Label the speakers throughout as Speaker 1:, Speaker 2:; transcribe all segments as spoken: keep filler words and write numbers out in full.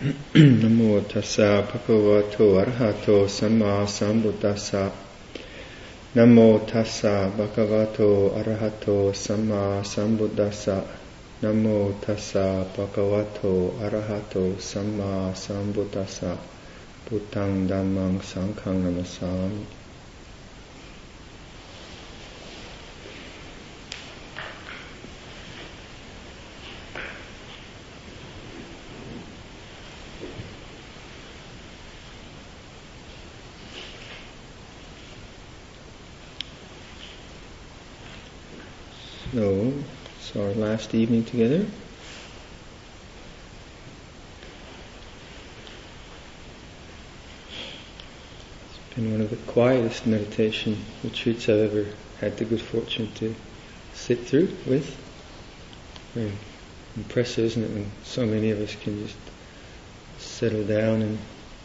Speaker 1: Namo tassa bhagavato arahato samma sambuddhassa. Namo tassa bhagavato arahato samma sambuddhassa. Namo tassa bhagavato arahato samma sambuddhassa. Buddhaṃ dhammāṃ saṅghāṃ namasāmi. So, it's our last evening together. It's been one of the quietest meditation retreats I've ever had the good fortune to sit through with. Very impressive, isn't it, when so many of us can just settle down and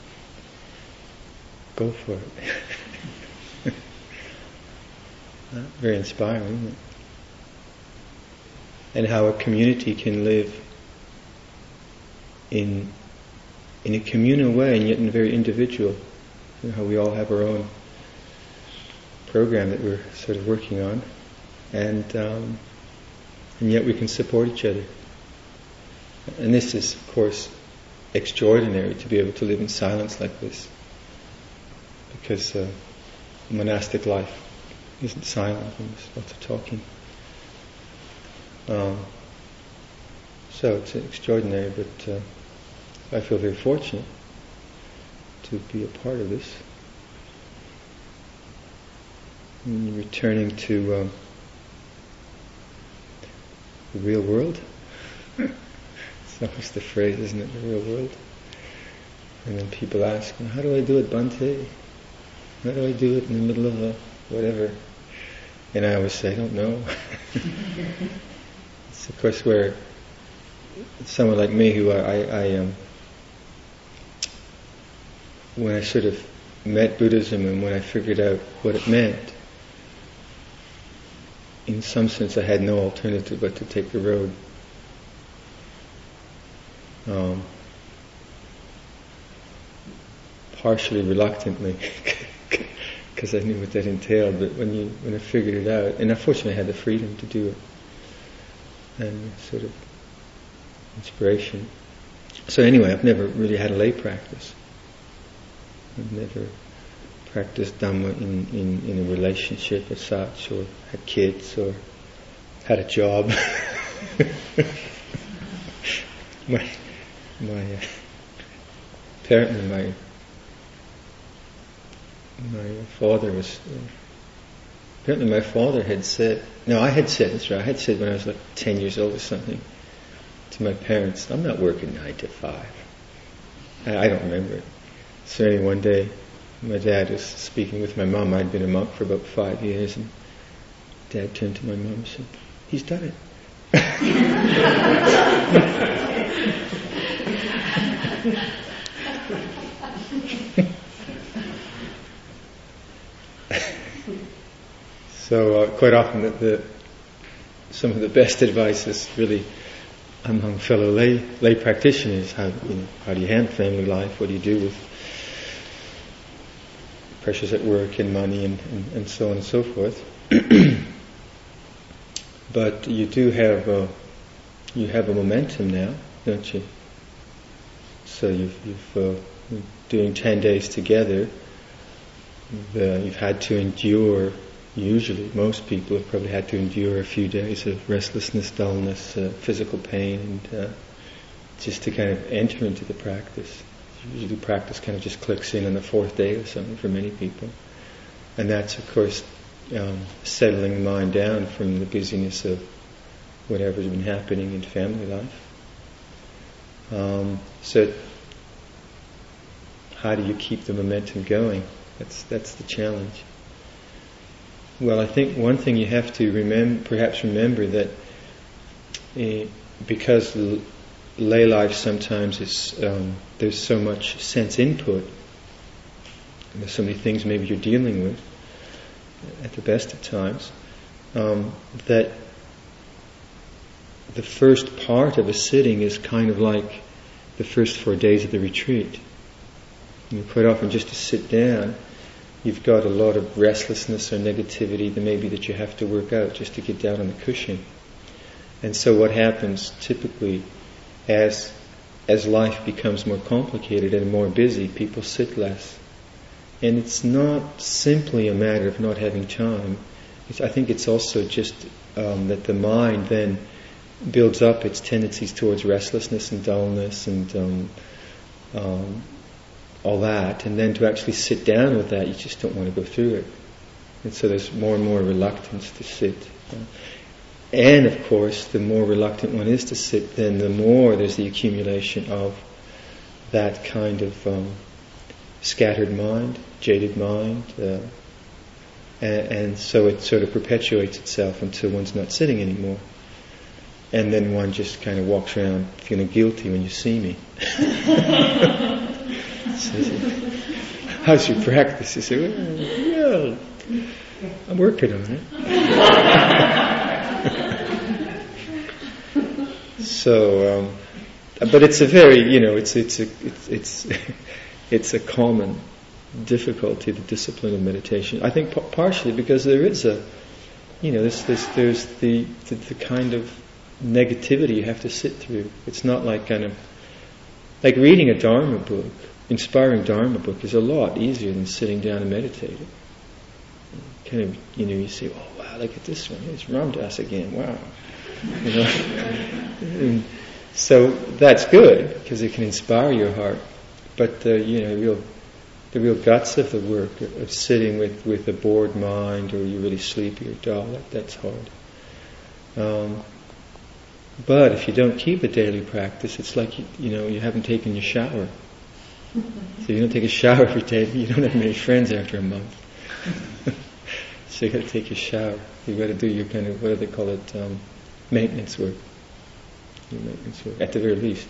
Speaker 1: go for it. Very inspiring, isn't it? And how a community can live in in a communal way and yet in a very individual. You know, how we all have our own program that we're sort of working on, and um, and yet we can support each other. And this is, of course, extraordinary to be able to live in silence like this, because uh, monastic life isn't silent, and there's lots of talking. Um, so it's extraordinary, but uh, I feel very fortunate to be a part of this. And returning to um, the real world. It's always the phrase, isn't it? The real world. And then people ask, how do I do it, Bhante? How do I do it in the middle of a whatever? And I always say, I don't know. It's of course where someone like me, who I, I, I um, when I sort of met Buddhism and when I figured out what it meant, in some sense I had no alternative but to take the road. Um, partially reluctantly, because I knew what that entailed. But when you when I figured it out, and unfortunately I had the freedom to do it, and sort of inspiration. So anyway, I've never really had a lay practice. I've never practiced Dhamma in, in, in a relationship as such, or had kids, or had a job. my my uh, apparently my my father was. Uh, Apparently my father had said, no, I had said, that's right, I had said when I was like ten years old or something to my parents, I'm not working nine to five. I, I don't remember it. So anyway, one day my dad was speaking with my mom. I'd been a monk for about five years, and Dad turned to my mom and said, he's done it. So uh, quite often the, the some of the best advice is really among fellow lay lay practitioners. How you know, how do you handle family life? What do you do with pressures at work and money and, and, and so on and so forth? But you do have a, you have a momentum now, don't you? So you've, you've uh, doing ten days together. The, you've had to endure. Usually, most people have probably had to endure a few days of restlessness, dullness, uh, physical pain, and uh, just to kind of enter into the practice. Usually practice kind of just clicks in on the fourth day or something for many people. And that's, of course, um, settling the mind down from the busyness of whatever's been happening in family life. Um, so, how do you keep the momentum going? That's that's the challenge. Well, I think one thing you have to remember, perhaps remember that uh, because l- lay life sometimes is um, there's so much sense input, and there's so many things maybe you're dealing with at the best of times, um, that the first part of a sitting is kind of like the first four days of the retreat. You know, quite often just to sit down, you've got a lot of restlessness or negativity that maybe that you have to work out just to get down on the cushion. And so what happens typically as as life becomes more complicated and more busy, people sit less. And it's not simply a matter of not having time. It's, I think it's also just um, that the mind then builds up its tendencies towards restlessness and dullness and um, um, all that. And then to actually sit down with that, you just don't want to go through it. And so there's more and more reluctance to sit. And of course, the more reluctant one is to sit, then the more there's the accumulation of that kind of um, scattered mind, jaded mind, uh, and, and so it sort of perpetuates itself until one's not sitting anymore. And then one just kind of walks around feeling guilty when you see me. So, how's your practice? You say, well, well, I'm working on it. So, um, but it's a very, you know, it's it's a it's it's, it's a common difficulty, the discipline of meditation. I think p- partially because there is a, you know, there's there's, there's the, the the kind of negativity you have to sit through. It's not like kind of like reading a Dharma book, inspiring Dharma book is a lot easier than sitting down and meditating. Kind of, you know, you say, oh wow, look at this one, it's Ram Dass again, wow. You know, and so that's good because it can inspire your heart. But the you know real the real guts of the work of, of sitting with, with a bored mind, or you're really sleepy or dull, that, that's hard. Um, but if you don't keep a daily practice, it's like you, you know you haven't taken your shower. So you don't take a shower every day. You don't have many friends after a month. So you got to take your shower. You got to do your kind of, what do they call it? Um, Maintenance work. Maintenance work, at the very least.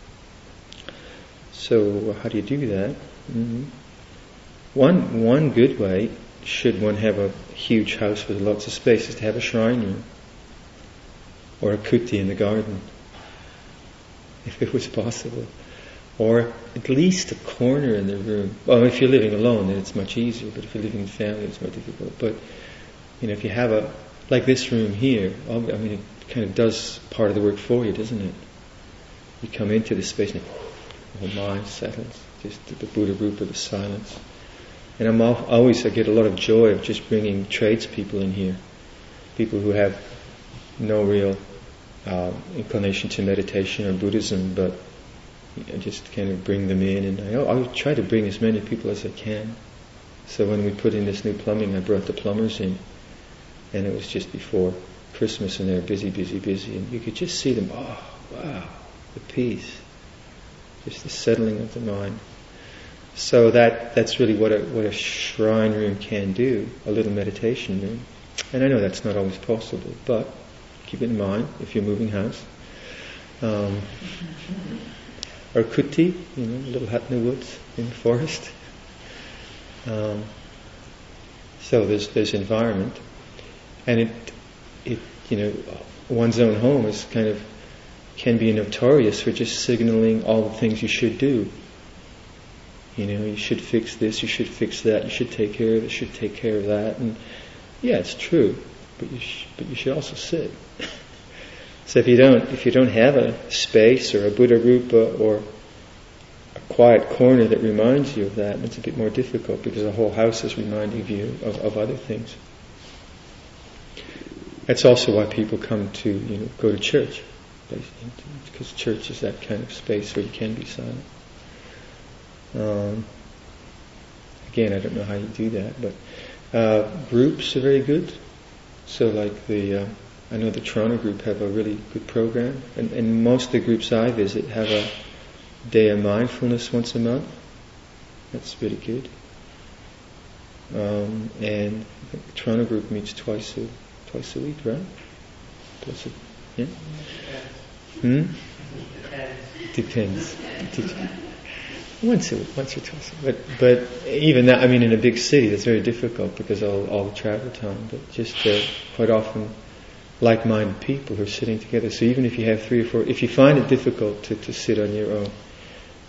Speaker 1: So how do you do that? Mm-hmm. One one good way, should one have a huge house with lots of space, is to have a shrine room or a kuti in the garden, if it was possible, or at least a corner in the room. Well, if you're living alone, then it's much easier. But if you're living in family, it's more difficult. But you know, if you have a like this room here, I mean, it kind of does part of the work for you, doesn't it? You come into this space and the whole mind settles, just the Buddha Rupa, the silence. And I'm al- always, I get a lot of joy of just bringing tradespeople in here, people who have no real uh, inclination to meditation or Buddhism, but I just kind of bring them in, and I, I try to bring as many people as I can. So when we put in this new plumbing, I brought the plumbers in, and it was just before Christmas, and they were busy, busy, busy, and you could just see them. Oh, wow, the peace, just the settling of the mind. So that that's really what a what a shrine room can do, a little meditation room. And I know that's not always possible, but keep it in mind if you're moving house. Um, or kuti, you know, a little hut in the woods, in the forest. Um, so there's there's environment, and it it you know one's own home is kind of can be notorious for just signaling all the things you should do. You know, you should fix this, you should fix that, you should take care of this, you should take care of that, and yeah, it's true, but you sh- but you should also sit. So if you don't if you don't have a space or a Buddha Rupa or a quiet corner that reminds you of that, it's a bit more difficult because the whole house is reminding you of, of other things. That's also why people come to you know go to church, because church is that kind of space where you can be silent. Um, again, I don't know how you do that, but uh, groups are very good. So, like the, uh, I know the Toronto group have a really good program, and, and most of the groups I visit have a day of mindfulness once a month. That's really good. Um, and I think the Toronto group meets twice a twice a week, right? Twice a, yeah. Hmm. Depends. Depends. Once a week, once or twice. But but even that, I mean, in a big city, that's very difficult because all all the travel time. But just uh, quite often, like-minded people who are sitting together. So even if you have three or four, if you find it difficult to, to sit on your own,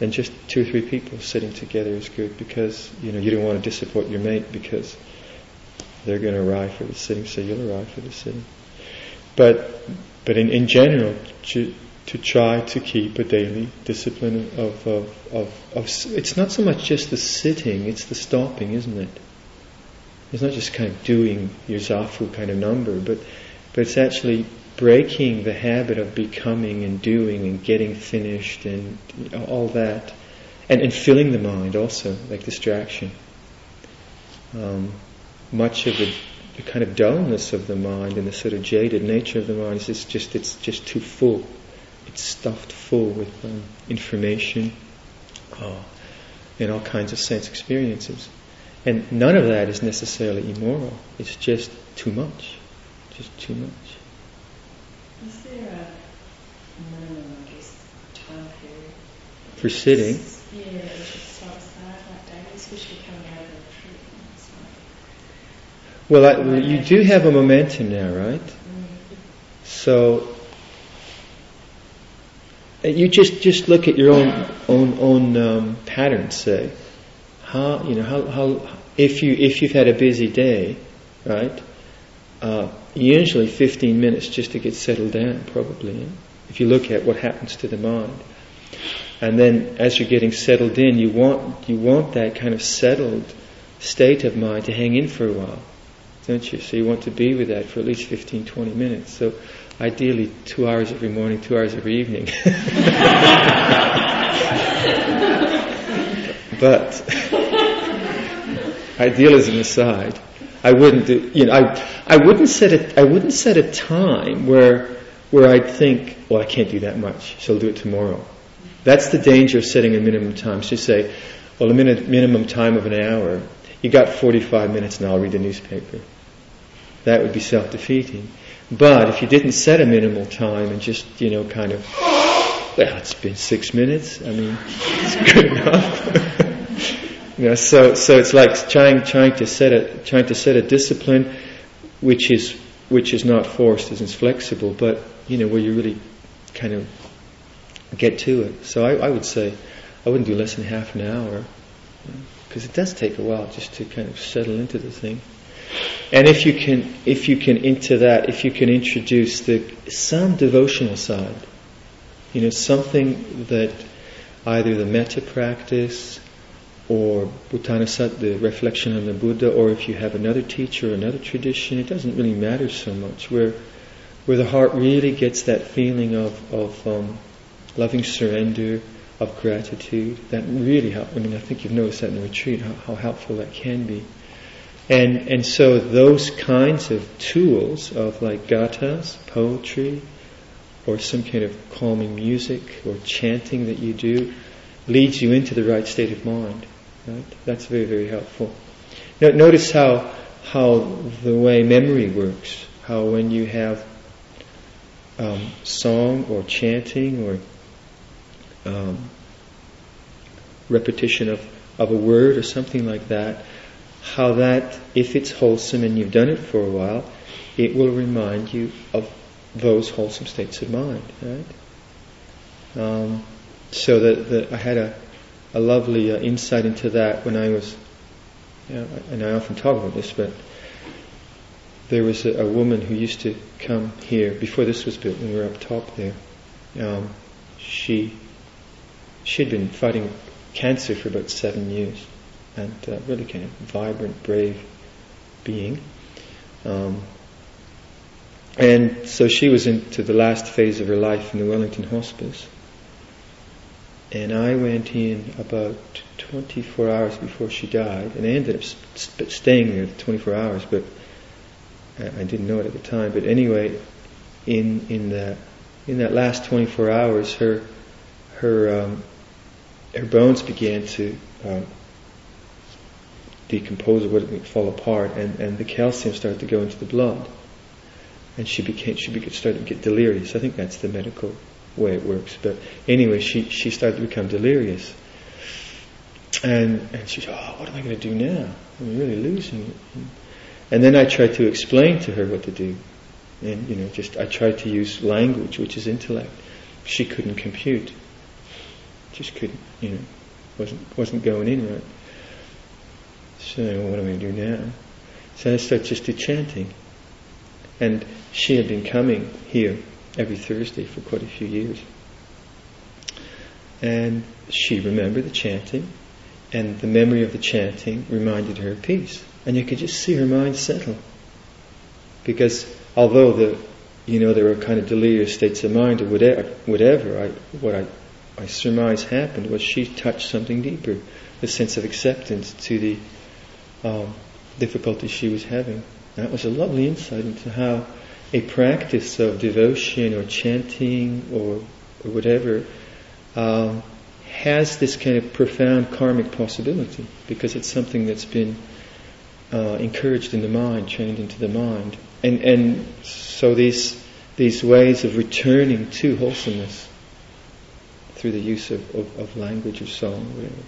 Speaker 1: And just two or three people sitting together is good, because you know you don't want to disappoint your mate, because they're going to arrive for the sitting, so you'll arrive for the sitting. But but in, in general, to, to try to keep a daily discipline of, of of of it's not so much just the sitting, it's the stopping, isn't it? It's not just kind of doing your zafu kind of number, but but it's actually breaking the habit of becoming and doing and getting finished and all that, and, and filling the mind also, like distraction. Um, much of the, the kind of dullness of the mind and the sort of jaded nature of the mind is it's just it's just too full. It's stuffed full with um, information uh, and all kinds of sense experiences, and none of that is necessarily immoral. It's just too much, just too much.
Speaker 2: Is there a minimum, I guess, time period
Speaker 1: for sitting?
Speaker 2: Yeah, that we should start aside, like daily, especially coming out of the retreat.
Speaker 1: Well, I, well, you do have a momentum now, right?
Speaker 2: Mm-hmm.
Speaker 1: So you just just look at your own own own um, patterns. Say, how you know how how if you if you've had a busy day, right? Uh, usually fifteen minutes just to get settled down, probably. Yeah? If you look at what happens to the mind, and then as you're getting settled in, you want you want that kind of settled state of mind to hang in for a while, don't you? So you want to be with that for at least fifteen, twenty minutes. So ideally two hours every morning, two hours every evening. But idealism aside, I wouldn't do, you know, I I wouldn't set a I wouldn't set a time where where I'd think, well, I can't do that much, so I'll do it tomorrow. That's the danger of setting a minimum time. So you say, well, a minute, minimum time of an hour. You got forty-five minutes, and I'll read the newspaper. That would be self-defeating. But if you didn't set a minimal time and just, you know, kind of, well, it's been six minutes. I mean, it's good enough. You know, so so it's like trying trying to set a trying to set a discipline, which is which is not forced, is flexible, but you know where you really kind of get to it. So I, I would say I wouldn't do less than half an hour, because it does take a while just to kind of settle into the thing. And if you can, if you can into that, if you can introduce the some devotional side, you know, something that either the metta practice or Bhuttanasat, the reflection on the Buddha, or if you have another teacher or another tradition, it doesn't really matter so much. Where where the heart really gets that feeling of of um, loving surrender, of gratitude, that really helps. I mean, I think you've noticed that in the retreat, how, how helpful that can be. And and so those kinds of tools of like gathas, poetry, or some kind of calming music or chanting that you do, leads you into the right state of mind. Right? That's very, very helpful. Now, notice how how the way memory works. How when you have um, song or chanting or um, repetition of, of a word or something like that, how that, if it's wholesome and you've done it for a while, it will remind you of those wholesome states of mind, right? Um, so that, that I had a, a lovely uh, insight into that when I was, you know, and I often talk about this, but there was a, a woman who used to come here before this was built, when we were up top there. Um, she she'd been fighting cancer for about seven years, and uh, really kind of vibrant, brave being. Um, and so she was into the last phase of her life in the Wellington Hospice. And I went in about twenty-four hours before she died, and I ended up sp- staying there twenty-four hours, but I, I didn't know it at the time. But anyway, in in that in that last twenty-four hours, her her um, her bones began to um, decompose, or would fall apart, and, and the calcium started to go into the blood, and she became she became, started to get delirious. I think that's the medical way it works. But anyway, she she started to become delirious, and and she said, "Oh, what am I going to do now? I'm really losing it." And then I tried to explain to her what to do, and you know, just I tried to use language, which is intellect. She couldn't compute. just couldn't, you know, wasn't wasn't going in right. So well, what am I going to do now? So I started just to chanting. And she had been coming here every Thursday for quite a few years. And she remembered the chanting, and the memory of the chanting reminded her of peace. And you could just see her mind settle. Because although the, you know, there were kind of delirious states of mind or whatever, whatever I, what I, I surmise happened was she touched something deeper, the sense of acceptance to the um, difficulty she was having. That was a lovely insight into how a practice of devotion or chanting or, or whatever um, has this kind of profound karmic possibility, because it's something that's been uh, encouraged in the mind, trained into the mind. And and so these these ways of returning to wholesomeness through the use of, of, of language or song or whatever.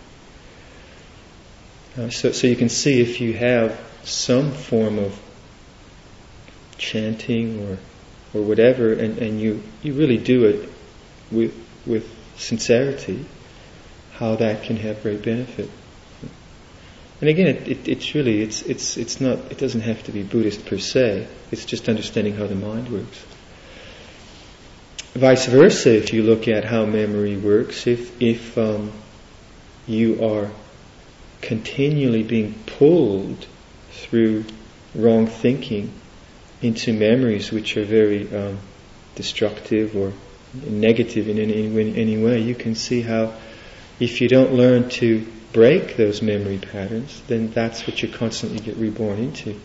Speaker 1: Uh, so, so you can see if you have some form of chanting or or whatever, and, and you, you really do it with with sincerity, how that can have great benefit. And again, it, it, it's really it's it's it's not it doesn't have to be Buddhist per se. It's just understanding how the mind works. Vice versa, if you look at how memory works, if if um, you are continually being pulled through wrong thinking into memories which are very um, destructive or negative in any, in any way, you can see how if you don't learn to break those memory patterns, then that's what you constantly get reborn into.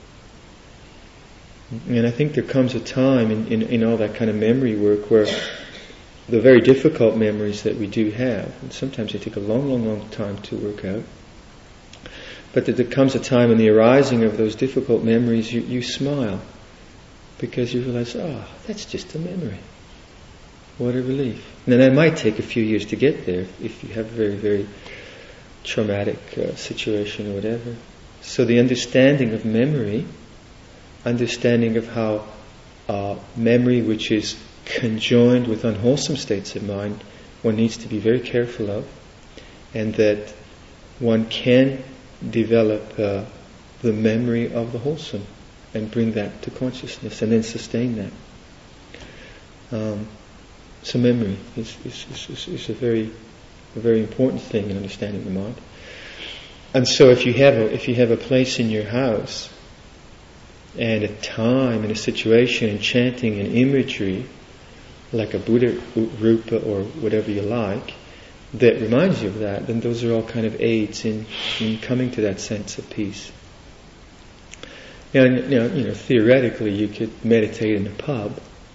Speaker 1: And I think there comes a time in, in, in all that kind of memory work where the very difficult memories that we do have, and sometimes they take a long, long, long time to work out, but that there comes a time in the arising of those difficult memories you, you smile, because you realize, oh, that's just a memory. What a relief. And then that might take a few years to get there if you have a very, very traumatic uh, situation or whatever. So the understanding of memory, understanding of how uh, memory which is conjoined with unwholesome states of mind, one needs to be very careful of, and that one can develop uh, the memory of the wholesome and bring that to consciousness and then sustain that. Um, so memory is, is, is, is a very a very important thing in understanding the mind. And so if you have a, if you have a place in your house and a time and a situation and chanting and imagery like a Buddha rupa or whatever you like that reminds you of that, then those are all kind of aids in, in coming to that sense of peace. Now, you know, you know, theoretically you could meditate in a pub,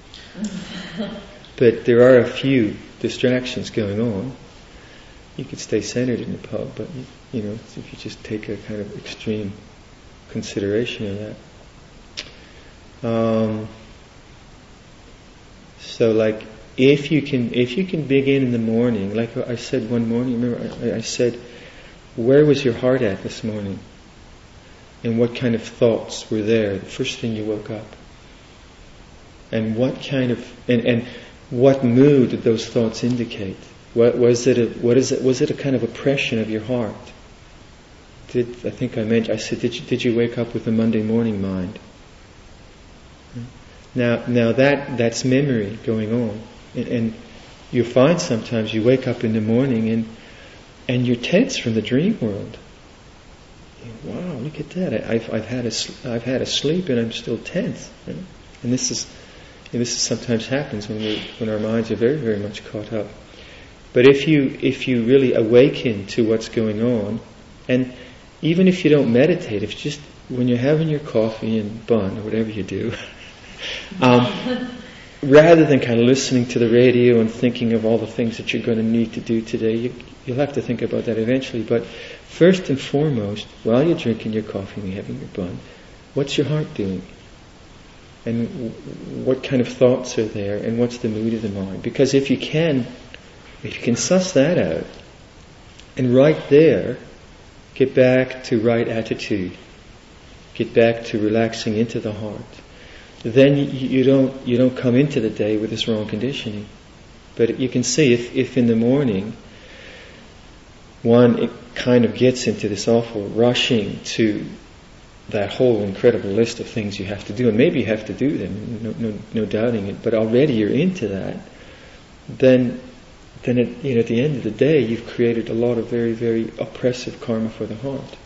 Speaker 1: but there are a few distractions going on. You could stay centered in the pub, but you, you know, if you just take a kind of extreme consideration of that. Um, so, like, if you can, if you can begin in the morning, like I said one morning. Remember, I, I said, "Where was your heart at this morning? And what kind of thoughts were there the first thing you woke up? And what kind of and, and what mood did those thoughts indicate? What was it? A, what is it? Was it a kind of oppression of your heart? Did I think I mentioned? I said, did you did you wake up with a Monday morning mind? Now, now that that's memory going on, and, and you find sometimes you wake up in the morning and and you're tense from the dream world. Wow, look at that! I've I've had a I've had a sleep and I'm still tense, right? And this is and this is sometimes happens when we when our minds are very very much caught up. But if you if you really awaken to what's going on, and even if you don't meditate, if just when you're having your coffee and bun or whatever you do, um, rather than kind of listening to the radio and thinking of all the things that you're going to need to do today, you, you'll have to think about that eventually. But first and foremost, while you're drinking your coffee and you're having your bun, what's your heart doing? And w- what kind of thoughts are there? And what's the mood of the mind? Because if you can, if you can suss that out, and right there, get back to right attitude, get back to relaxing into the heart, then you, you don't you don't come into the day with this wrong conditioning. But you can see if, if in the morning one, it kind of gets into this awful rushing to that whole incredible list of things you have to do, and maybe you have to do them, no, no, no doubting it, but already you're into that, then then at, you know, at the end of the day, you've created a lot of very, very oppressive karma for the heart.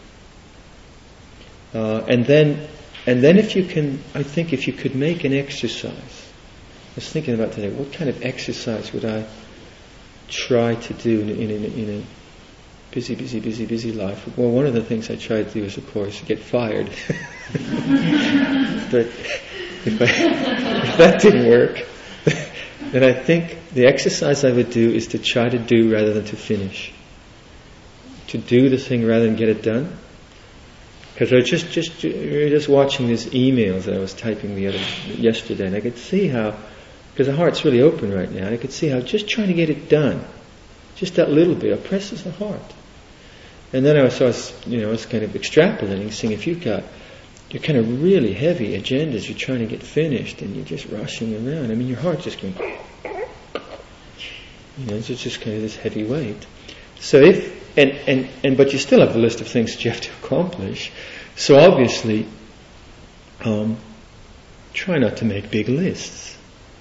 Speaker 1: Uh, and then, and then if you can, I think if you could make an exercise, I was thinking about today, what kind of exercise would I try to do in a, in a, in a busy, busy, busy, busy life? Well, one of the things I try to do is, of course, get fired. But if, I, if that didn't work, then I think the exercise I would do is to try to do rather than to finish. To do the thing rather than get it done. Because I was just just just watching these emails that I was typing the other yesterday, and I could see how, because the heart's really open right now, I could see how just trying to get it done, just that little bit, oppresses the heart. And then I was, I was you know, I was kind of extrapolating, saying if you've got your kind of really heavy agendas you're trying to get finished, and you're just rushing around, I mean, your heart's just going, you know, it's just kind of this heavy weight. So if And, and, and but you still have the list of things that you have to accomplish. So obviously, um, try not to make big lists.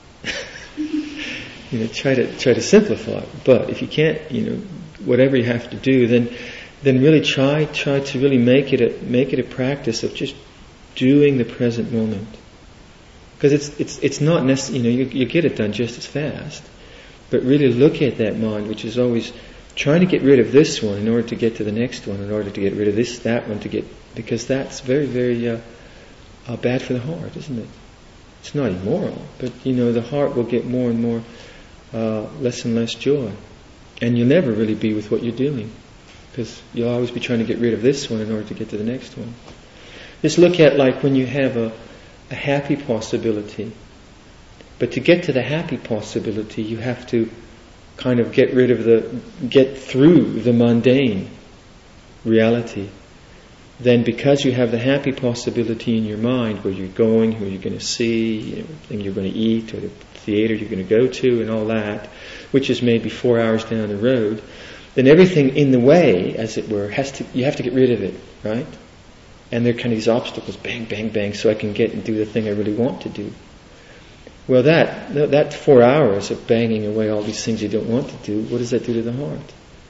Speaker 1: you know, try to try to simplify. But if you can't, you know, whatever you have to do, then then really try try to really make it a make it a practice of just doing the present moment. Because it's it's it's not necessary. You know, you, you get it done just as fast. But really look at that mind, which is always trying to get rid of this one in order to get to the next one, in order to get rid of this, that one to get, because that's very, very uh, uh, bad for the heart, isn't it? It's not immoral, but you know, the heart will get more and more, uh, less and less joy. And you'll never really be with what you're doing, because you'll always be trying to get rid of this one in order to get to the next one. Just look at like when you have a, a happy possibility, but to get to the happy possibility, you have to kind of get rid of the, get through the mundane reality. Then because you have the happy possibility in your mind, where you're going, who you're going to see, everything you're going to eat, or the theater you're going to go to, and all that, which is maybe four hours down the road, then everything in the way, as it were, has to, you have to get rid of it, right? And there are kind of these obstacles, bang, bang, bang, so I can get and do the thing I really want to do. Well, that that four hours of banging away all these things you don't want to do, what does that do to the heart?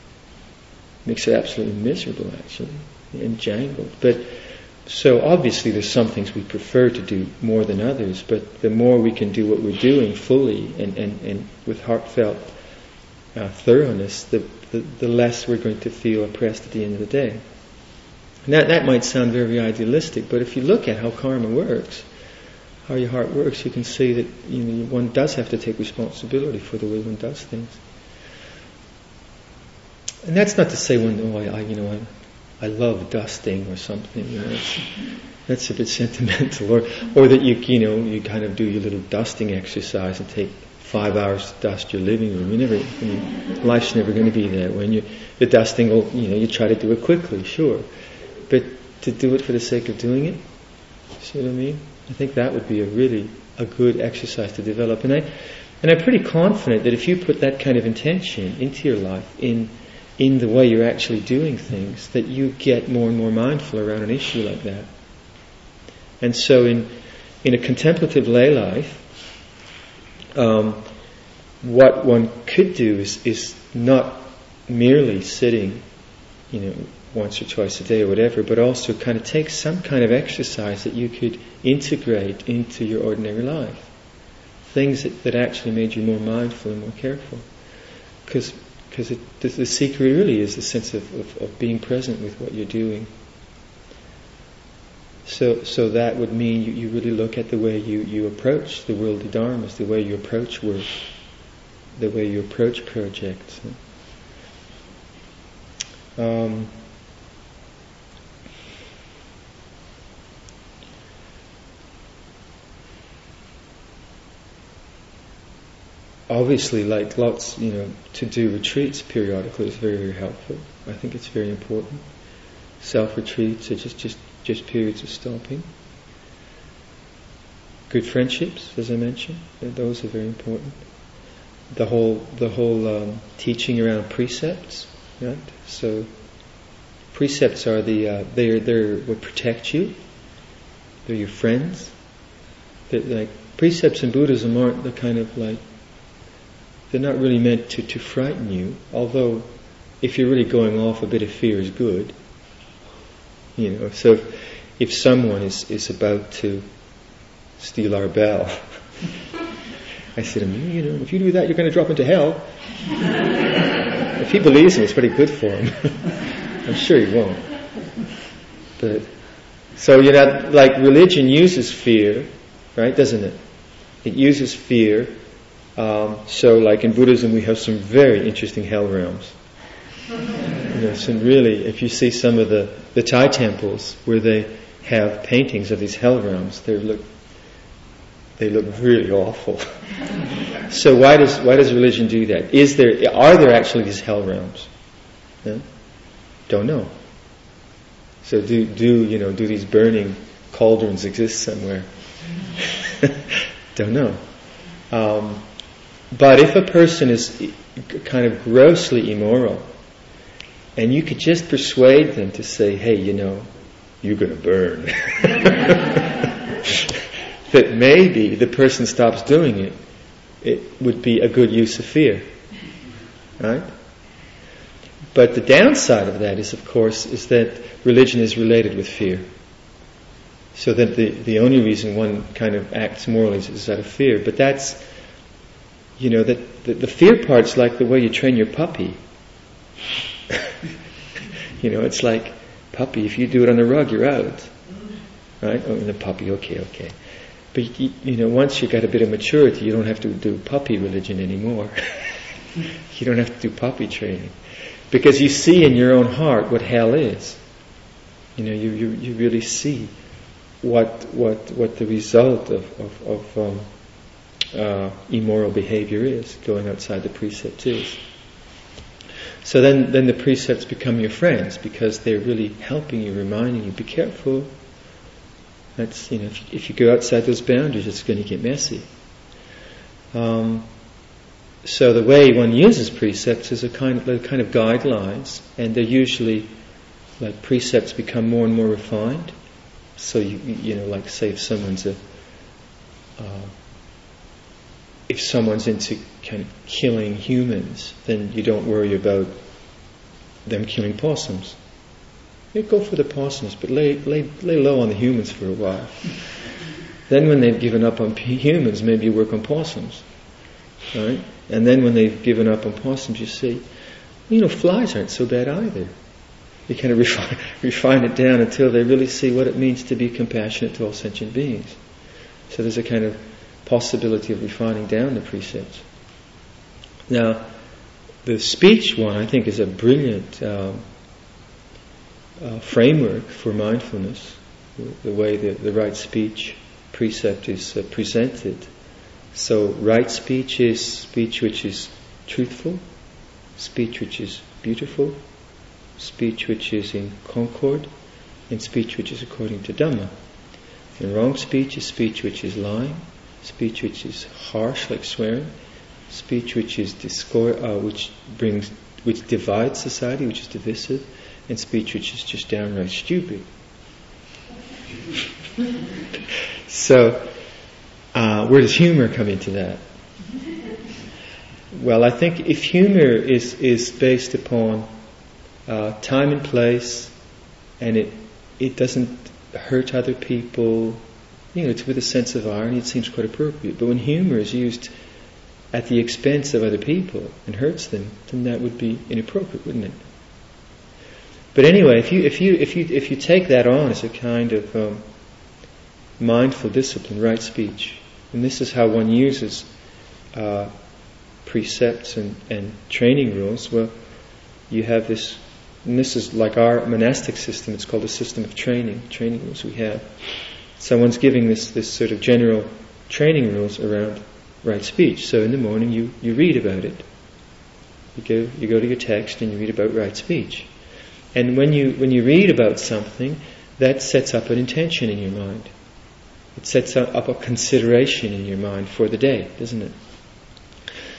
Speaker 1: It makes it absolutely miserable, actually, and jangled. But so obviously, there's some things we prefer to do more than others. But the more we can do what we're doing fully and and, and with heartfelt uh, thoroughness, the, the the less we're going to feel oppressed at the end of the day. And that that might sound very idealistic, but if you look at how karma works, how your heart works, you can see that, you know, one does have to take responsibility for the way one does things. And that's not to say one, oh, I, I you know, I, I love dusting or something. You know, it's, that's a bit sentimental, or or that you, you know, you kind of do your little dusting exercise and take five hours to dust your living room. You never, I mean, life's never going to be there. When you the dusting, will, you know, you try to do it quickly, sure, but to do it for the sake of doing it, see what I mean? I think that would be a really a good exercise to develop, and I and I'm pretty confident that if you put that kind of intention into your life in in the way you're actually doing things, that you get more and more mindful around an issue like that. And so, in in a contemplative lay life, um, what one could do is is not merely sitting, you know, once or twice a day or whatever, but also kind of take some kind of exercise that you could integrate into your ordinary life. Things that, that actually made you more mindful and more careful. Because because the, the secret really is the sense of, of, of being present with what you're doing. So so that would mean you, you really look at the way you, you approach the worldly dharmas, the way you approach work, the way you approach projects. Um, Obviously, like lots, you know, to do retreats periodically is very, very helpful. I think it's very important. Self-retreats are just, just, just periods of stopping. Good friendships, as I mentioned, those are very important. The whole, the whole um, teaching around precepts, Right? So precepts are the uh, they're they're what protect you. They're your friends. They're like precepts in Buddhism aren't the kind of like they're not really meant to, to frighten you. Although, if you're really going off, a bit of fear is good. You know, so if, if someone is, is about to steal our bell, I said to him, you know, if you do that, you're going to drop into hell. If he believes him, it's pretty good for him. I'm sure he won't. But so you know, like religion uses fear, right? Doesn't it? It uses fear. Um, so, like in Buddhism, we have some very interesting hell realms. You know, some really, if you see some of the, the Thai temples where they have paintings of these hell realms, they look they look really awful. So why does why does religion do that? Is there are there actually these hell realms? Yeah? Don't know. So do do you know do these burning cauldrons exist somewhere? Don't know. Um, but if a person is kind of grossly immoral, and you could just persuade them to say, hey, you know, you're going to burn. That maybe the person stops doing it, it would be a good use of fear. Right? But the downside of that is, of course, is that religion is related with fear. So that the, the only reason one kind of acts morally is, is out of fear. But that's, you know, that the, the fear part's like the way you train your puppy. You know, it's like, puppy, if you do it on the rug, you're out. Right? Oh, and the puppy, okay, okay. But, you, you know, once you've got a bit of maturity, you don't have to do puppy religion anymore. You don't have to do puppy training. Because you see in your own heart what hell is. You know, you, you, you really see what what what the result of, of, of um, uh, immoral behavior is, going outside the precepts is. So then, then the precepts become your friends because they're really helping you, reminding you, be careful. That's, you know, if, if you go outside those boundaries, it's going to get messy. Um, so the way one uses precepts is a kind of, a kind of guidelines, and they're usually, like precepts become more and more refined. So you, you know, like say if someone's a, uh, if someone's into kind of killing humans, then you don't worry about them killing possums. You go for the possums, but lay, lay, lay low on the humans for a while. Then when they've given up on humans, maybe you work on possums. Right? And then when they've given up on possums, you say, you know, flies aren't so bad either. You kind of refine, refine it down until they really see what it means to be compassionate to all sentient beings. So there's a kind of possibility of refining down the precepts. Now, the speech one, I think, is a brilliant um, uh, framework for mindfulness. The, the way the, the right speech precept is uh, presented. So, right speech is speech which is truthful, speech which is beautiful, speech which is in concord, and speech which is according to Dhamma. And wrong speech is speech which is lying, speech which is harsh, like swearing, speech which is discord, uh, which brings, which divides society, which is divisive, and speech which is just downright stupid. So, uh, where does humor come into that? Well, I think if humor is is based upon uh, time and place, and it it doesn't hurt other people, you know, it's with a sense of irony, it seems quite appropriate. But when humor is used at the expense of other people and hurts them, then that would be inappropriate, wouldn't it? But anyway, if you if you if you if you take that on as a kind of um, mindful discipline, right speech, and this is how one uses uh, precepts and, and training rules. Well, you have this, and this is like our monastic system. It's called a system of training. Training rules we have. Someone's giving this this sort of general training rules around right speech. So in the morning you, you read about it. You go you go to your text and you read about right speech. And when you when you read about something, that sets up an intention in your mind. It sets up a consideration in your mind for the day, doesn't it?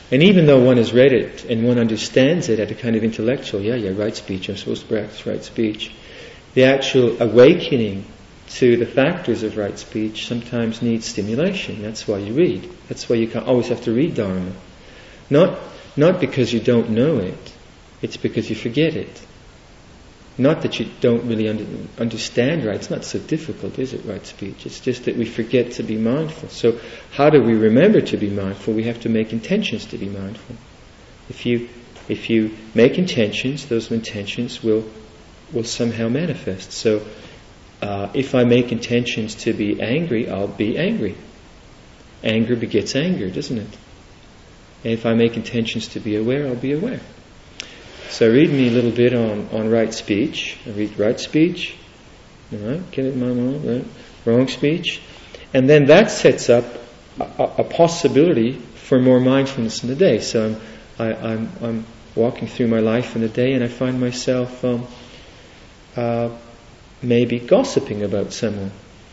Speaker 1: And even though one has read it and one understands it at a kind of intellectual, yeah, yeah, right speech, I'm supposed to practice right speech, the actual awakening to the factors of right speech sometimes needs stimulation. That's why you read. That's why you can't always have to read Dharma. Not, not because you don't know it, it's because you forget it. Not that you don't really under, understand right. It's not so difficult, is it, right speech? It's just that we forget to be mindful. So how do we remember to be mindful? We have to make intentions to be mindful. If you if you make intentions, those intentions will will somehow manifest. So uh, if I make intentions to be angry, I'll be angry. Anger begets anger, doesn't it? And if I make intentions to be aware, I'll be aware. So read me a little bit on, on right speech. I read right speech. All right, get it in my mind, right? Wrong speech. And then that sets up a, a possibility for more mindfulness in the day. So I'm, I, I'm, I'm walking through my life in the day and I find myself um, uh, maybe gossiping about someone.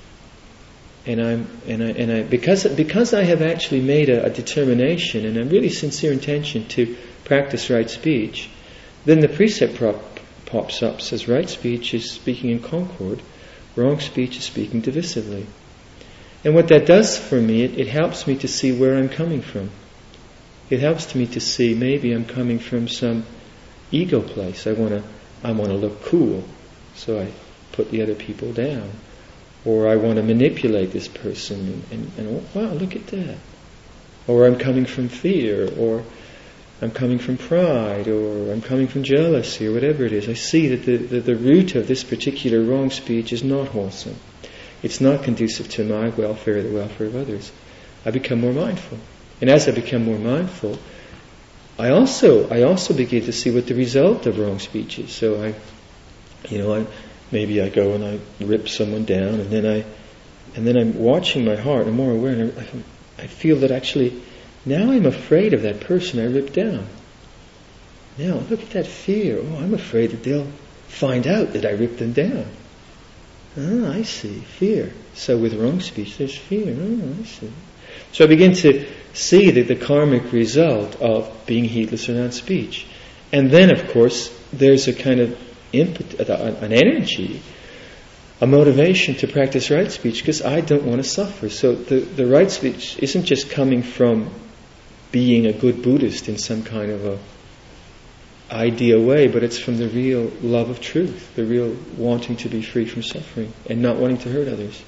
Speaker 1: And I'm, and I, and I, because, because I have actually made a, a determination and a really sincere intention to practice right speech, then the precept prop, pops up, says right speech is speaking in concord, wrong speech is speaking divisively. And what that does for me, it, it helps me to see where I'm coming from. It helps me to see maybe I'm coming from some ego place. I want to I want to look cool, so I put the other people down. Or I want to manipulate this person and, and, and wow, look at that. Or I'm coming from fear, or I'm coming from pride, or I'm coming from jealousy, or whatever it is. I see that the, the, the root of this particular wrong speech is not wholesome. It's not conducive to my welfare or the welfare of others. I become more mindful. And as I become more mindful, I also I also begin to see what the result of wrong speech is. So I, you know, I maybe I go and I rip someone down, and then I, and then I'm watching my heart. I'm more aware, and I, I feel that actually, now I'm afraid of that person I ripped down. Now, look at that fear. Oh, I'm afraid that they'll find out that I ripped them down. Ah, I see. Fear. So with wrong speech, there's fear. Oh, I see. So I begin to see that the karmic result of being heedless around speech. And then, of course, there's a kind of impetus, an energy, a motivation to practice right speech, because I don't want to suffer. So the, the right speech isn't just coming from being a good Buddhist in some kind of a ideal way, but it's from the real love of truth, the real wanting to be free from suffering and not wanting to hurt others.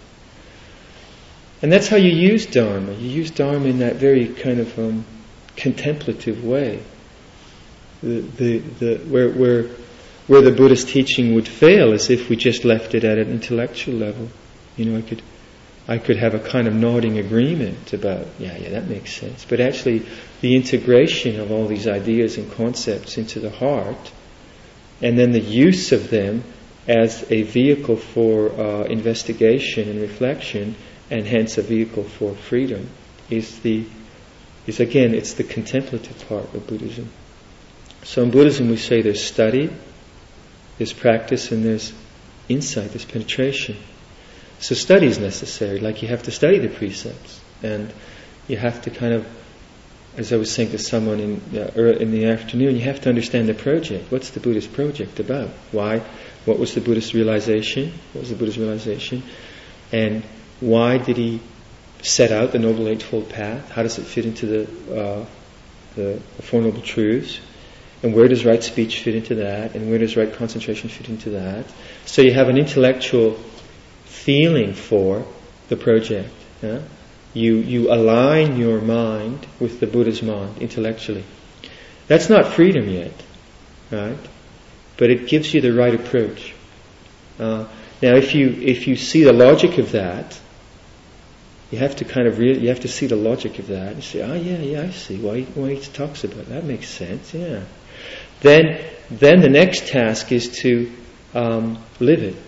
Speaker 1: And that's how you use Dharma. You use Dharma in that very kind of um, contemplative way. The, the, the, where, where, where the Buddhist teaching would fail is if we just left it at an intellectual level. You know, I could, I could have a kind of nodding agreement about, yeah, yeah, that makes sense. But actually, the integration of all these ideas and concepts into the heart, and then the use of them as a vehicle for uh, investigation and reflection, and hence a vehicle for freedom, is the is again it's the contemplative part of Buddhism. So in Buddhism we say there's study, there's practice, and there's insight, there's penetration. So study is necessary, like you have to study the precepts, and you have to kind of, as I was saying to someone in uh, in the afternoon, you have to understand the project. What's the Buddhist project about? Why? What was the Buddhist realization? What was the Buddhist realization? And why did he set out the Noble Eightfold Path? How does it fit into the, uh, the Four Noble Truths? And where does right speech fit into that? And where does right concentration fit into that? So you have an intellectual feeling for the project. Yeah? You you align your mind with the Buddha's mind intellectually. That's not freedom yet, right? But it gives you the right approach. Uh, now, if you if you see the logic of that, you have to kind of re- you have to see the logic of that and say, oh yeah, yeah, I see why why he talks about it. That makes sense, yeah. Then then the next task is to um, live it,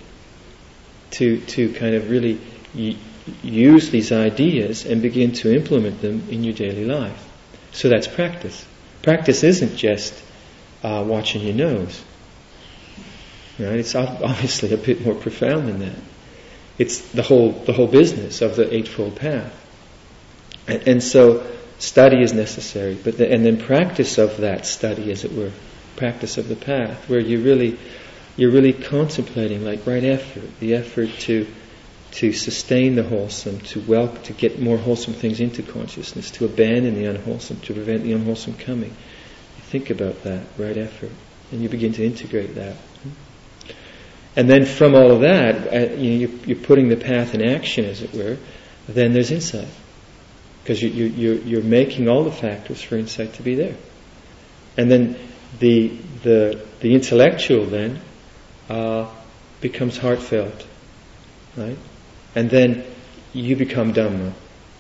Speaker 1: to to kind of really y- use these ideas and begin to implement them in your daily life. So that's practice. Practice isn't just uh, watching your nose. Right? It's obviously a bit more profound than that. It's the whole the whole business of the Eightfold Path. And, and so study is necessary, but the, and then practice of that study, as it were, practice of the path, where you really, you're really contemplating, like right effort, the effort to to sustain the wholesome, to wel- to get more wholesome things into consciousness, to abandon the unwholesome, to prevent the unwholesome coming. You think about that, right effort, and you begin to integrate that. And then from all of that, uh, you know, you're putting the path in action, as it were, then there's insight. Because you, you, you're, you're making all the factors for insight to be there. And then the the the intellectual then uh, becomes heartfelt, right? And then you become Dhamma.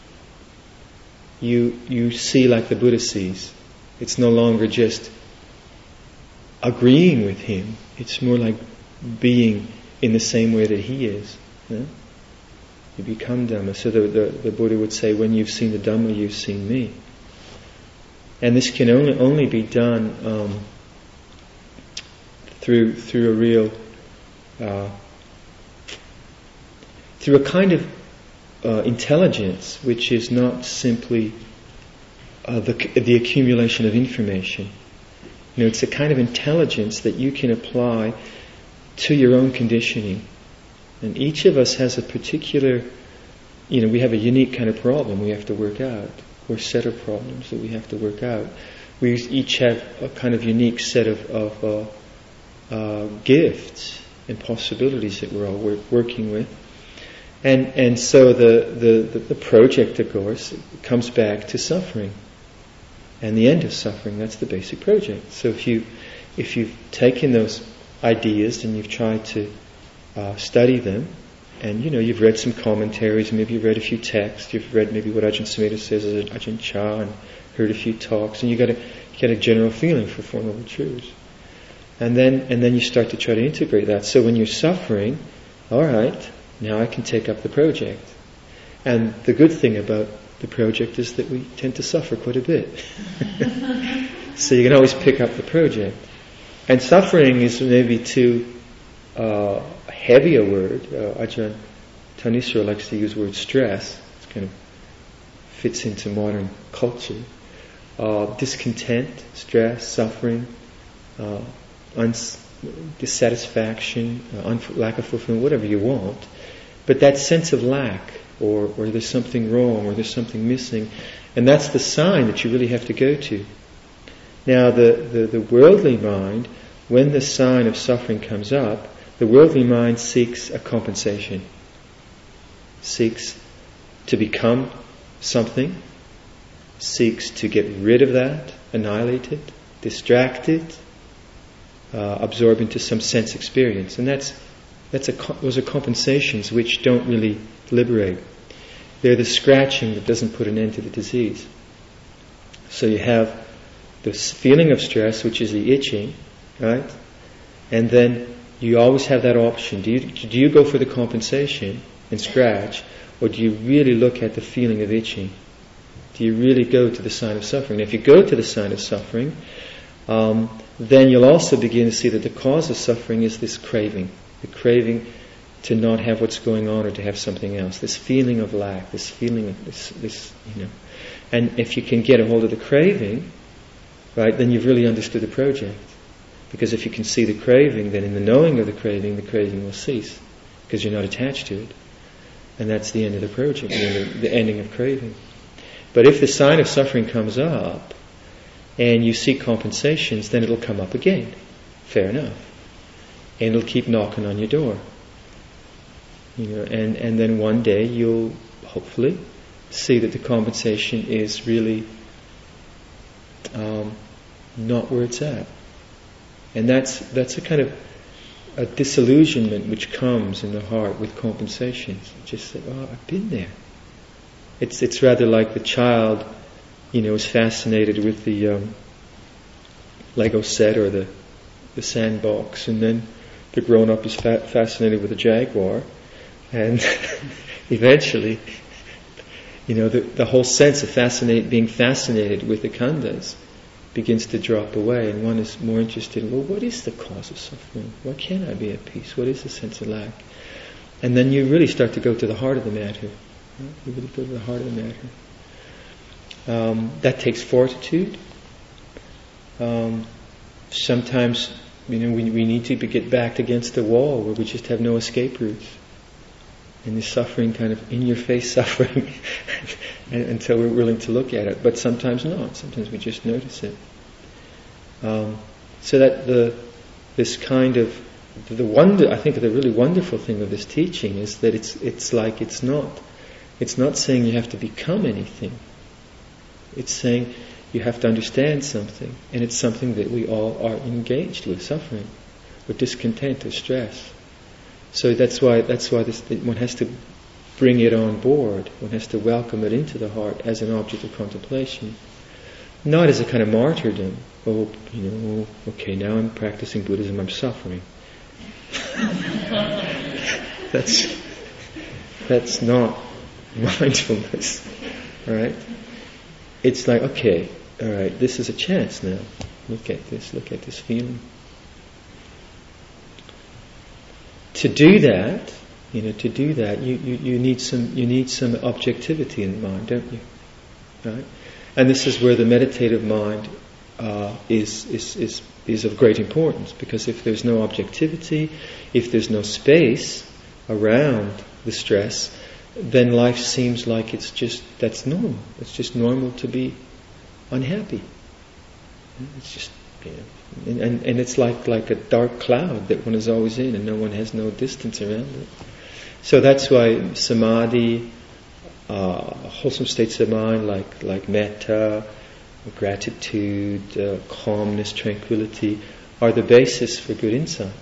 Speaker 1: You you see like the Buddha sees. It's no longer just agreeing with him. It's more like being in the same way that he is. Yeah? You become Dhamma. So the, the, the Buddha would say, when you've seen the Dhamma, you've seen me. And this can only only be done um, through through a real uh, through a kind of uh, intelligence, which is not simply uh, the the accumulation of information. You know, it's a kind of intelligence that you can apply to your own conditioning. And each of us has a particular, you know, we have a unique kind of problem we have to work out, or set of problems that we have to work out. We each have a kind of unique set of, of uh, uh, gifts and possibilities that we're all work, working with. And and so the, the, the, the project, of course, comes back to suffering. And the end of suffering, that's the basic project. So if you if you've taken those ideas and you've tried to uh, study them, and you know you've read some commentaries, maybe you've read a few texts, you've read maybe what Ajahn Sumedho says as Ajahn Chah, and heard a few talks, and you got a get a general feeling for Four Noble Truths. And then and then you start to try to integrate that. So when you're suffering, all right, now I can take up the project. And the good thing about the project is that we tend to suffer quite a bit. So you can always pick up the project. And suffering is maybe too uh, heavy a word. Uh, Ajahn Thanissaro likes to use the word stress. It kind of fits into modern culture. Uh, discontent, stress, suffering, uh, uns- dissatisfaction, uh, un- lack of fulfillment, whatever you want. But that sense of lack, or, or there's something wrong, or there's something missing, and that's the sign that you really have to go to. Now, the, the, the worldly mind, when the sign of suffering comes up, the worldly mind seeks a compensation, seeks to become something, seeks to get rid of that, annihilate it, distract it, uh, absorb into some sense experience. And that's that's a, those are compensations which don't really liberate. They're the scratching that doesn't put an end to the disease. So you have this feeling of stress, which is the itching, right? And then you always have that option. Do you, do you go for the compensation and scratch, or do you really look at the feeling of itching? Do you really go to the sign of suffering? And if you go to the sign of suffering, um, then you'll also begin to see that the cause of suffering is this craving. The craving to not have what's going on, or to have something else. This feeling of lack, this feeling of this, this, you know. And if you can get a hold of the craving, right, then you've really understood the project. Because if you can see the craving, then in the knowing of the craving, the craving will cease, because you're not attached to it. And that's the end of the project, the, end of, the ending of craving. But if the sign of suffering comes up, and you seek compensations, then it'll come up again. Fair enough. And it'll keep knocking on your door. You know, and, and then one day you'll hopefully see that the compensation is really um, not where it's at. And that's that's a kind of a disillusionment which comes in the heart with compensations. Just say, oh, I've been there. It's it's rather like the child, you know, is fascinated with the um, Lego set or the the sandbox, and then the grown-up is fa- fascinated with the jaguar, and eventually, you know, the, the whole sense of fascinate, being fascinated with the khandhas begins to drop away, and one is more interested in, well, what is the cause of suffering? Why can't I be at peace? What is the sense of lack? And then you really start to go to the heart of the matter. Right? You really go to the heart of the matter. Um, that takes fortitude. Um, sometimes, you know, we, we need to be, get backed against the wall where we just have no escape routes. And the suffering, kind of in-your-face suffering, and, until we're willing to look at it. But sometimes not. Sometimes we just notice it. Um, so that the this kind of the wonder, I think, the really wonderful thing of this teaching is that it's it's like it's not it's not saying you have to become anything. It's saying you have to understand something, and it's something that we all are engaged with, suffering, or discontent, or stress. So that's why that's why this, one has to bring it on board. One has to welcome it into the heart as an object of contemplation, not as a kind of martyrdom. Oh, you know, okay, now I'm practicing Buddhism. I'm suffering. that's that's not mindfulness, right? It's like, okay, all right, this is a chance now. Look at this. Look at this feeling. To do that, you know, to do that, you, you, you need some you need some objectivity in the mind, don't you? Right? And this is where the meditative mind uh, is is is is of great importance, because if there's no objectivity, if there's no space around the stress, then life seems like it's just that's normal. It's just normal to be unhappy. It's just, you know, and, and, and it's like, like a dark cloud that one is always in, and no one has no distance around it. So that's why samadhi, uh, wholesome states of mind like like metta, gratitude, uh, calmness, tranquility, are the basis for good insight.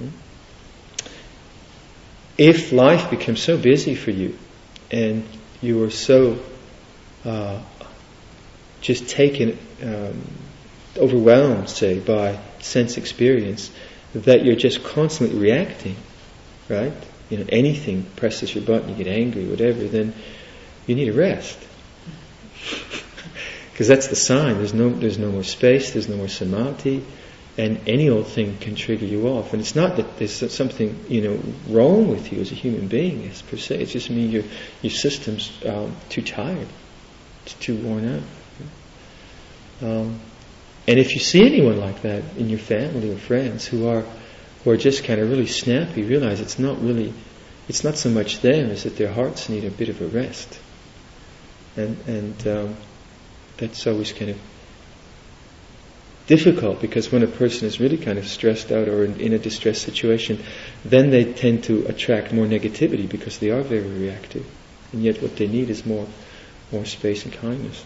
Speaker 1: If life becomes so busy for you, and you are so uh, just taken, um, overwhelmed, say, by sense experience, that you're just constantly reacting, right? You know, anything presses your button, you get angry, whatever, then you need a rest. Because that's the sign. There's no, there's no more space, there's no more samadhi, and any old thing can trigger you off. And it's not that there's something, you know, wrong with you as a human being, as per se. It's just mean your your system's um, too tired, it's too worn out. Um, and if you see anyone like that in your family or friends who are who are just kind of really snappy, realize it's not really, it's not so much them as that their hearts need a bit of a rest. And and um, that's always kind of difficult, because when a person is really kind of stressed out or in, in a distressed situation, then they tend to attract more negativity because they are very reactive. And yet what they need is more more space and kindness.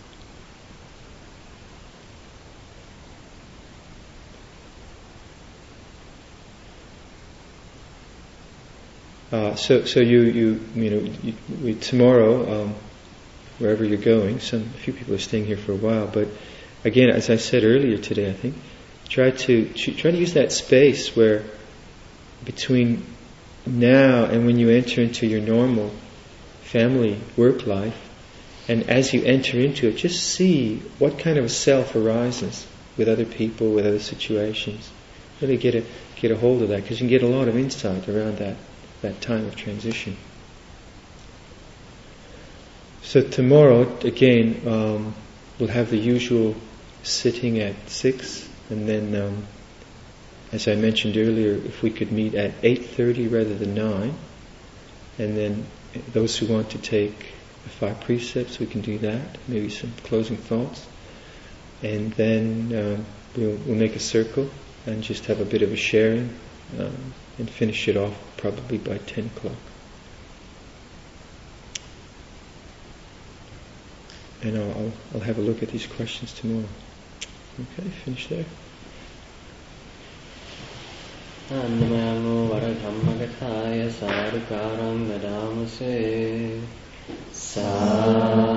Speaker 1: Uh, so, so you, you, you know, you, we, tomorrow, um, wherever you're going, some a few people are staying here for a while. But again, as I said earlier today, I think try to try to use that space where between now and when you enter into your normal family work life, and as you enter into it, just see what kind of a self arises with other people, with other situations. Really get a get a hold of that, because you can get a lot of insight around that. that time of transition. So tomorrow, again, um, we'll have the usual sitting at six, and then, um, as I mentioned earlier, if we could meet at eight thirty rather than nine, and then those who want to take the five precepts, we can do that, maybe some closing thoughts, and then um, we'll, we'll make a circle and just have a bit of a sharing, um, and finish it off probably by ten o'clock. And I'll, I'll, I'll have a look at these questions tomorrow. Okay, finish there.
Speaker 3: Annamamo varadhammagataya sarukaram vadamase sa